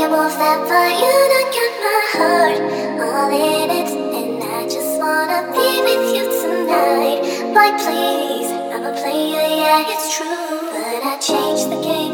was that fire that got my heart all in it, and I just wanna be with you tonight. Boy, please, I'm a player, yeah, it's true, but I changed the game.